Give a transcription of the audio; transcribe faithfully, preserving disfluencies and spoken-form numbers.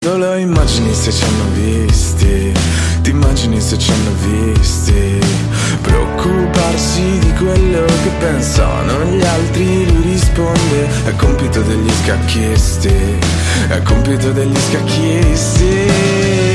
Non lo immagini se ci hanno visti, ti immagini se ci hanno visti. Preoccuparsi di quello che pensano gli altri, lui risponde: è compito degli scacchisti, è compito degli scacchisti.